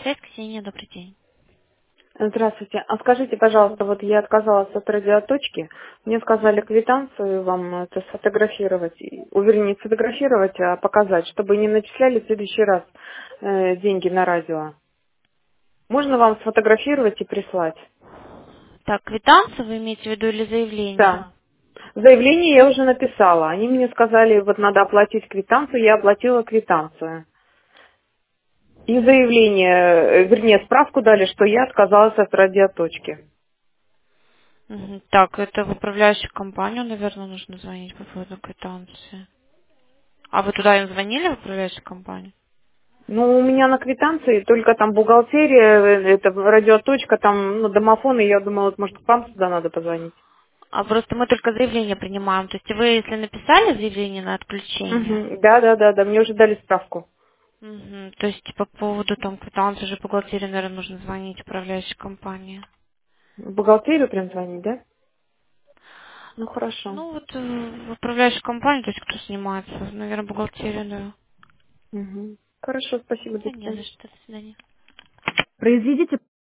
связь, Ксения, добрый день. Здравствуйте. А скажите, пожалуйста, вот я отказалась от радиоточки. Мне сказали квитанцию вам это сфотографировать. Вернее, не сфотографировать, а показать, чтобы не начисляли в следующий раз деньги на радио. Можно вам сфотографировать и прислать? Так, квитанцию вы имеете в виду или заявление? Да. Заявление я уже написала. Они мне сказали, вот надо оплатить квитанцию, я оплатила квитанцию. И заявление, вернее, справку дали, что я отказалась от радиоточки. Мгм. Так, это в управляющую компанию, наверное, нужно звонить по поводу квитанции. А вы туда им звонили, в управляющую компанию? Ну, у меня на квитанции только там бухгалтерия, это радиоточка, там, ну, домофон, и я думала, вот, может, к вам сюда надо позвонить. А просто мы только заявление принимаем. То есть вы, если написали заявление на отключение, Мгм. Да, да, да, да, мне уже дали справку. мгм, то есть по поводу там квитанции же бухгалтерии, наверное, нужно звонить в управляющую компанию. В бухгалтерию прям звонить, да? Ну, хорошо. Ну вот в управляющую компанию, то есть кто снимается, наверное, бухгалтерия, да. Мгм. Хорошо, спасибо, до Да не свидания. за что, до свидания. Произведите